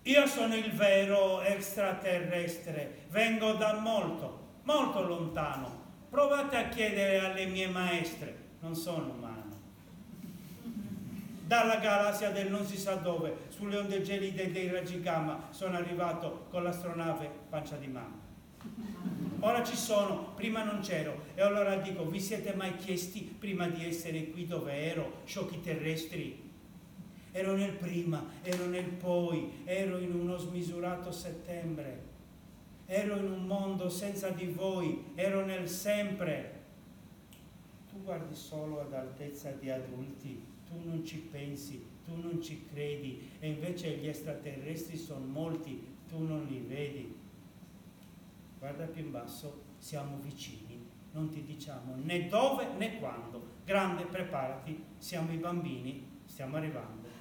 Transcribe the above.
Io sono il vero extraterrestre, vengo da molto, molto lontano. Provate a chiedere alle mie maestre, non sono umano. Dalla galassia del non si sa dove, sulle onde gelide dei raggi gamma, sono arrivato con l'astronave pancia di mamma. Ora ci sono, prima non c'ero, e allora dico, vi siete mai chiesti prima di essere qui dove ero, sciocchi terrestri? Ero nel prima, ero nel poi, ero in uno smisurato settembre, ero in un mondo senza di voi, ero nel sempre. Tu guardi solo ad altezza di adulti, tu non ci pensi, tu non ci credi, e invece gli extraterrestri sono molti, tu non li vedi. Guarda più in basso, siamo vicini, non ti diciamo né dove né quando. Grande, preparati, siamo i bambini, stiamo arrivando.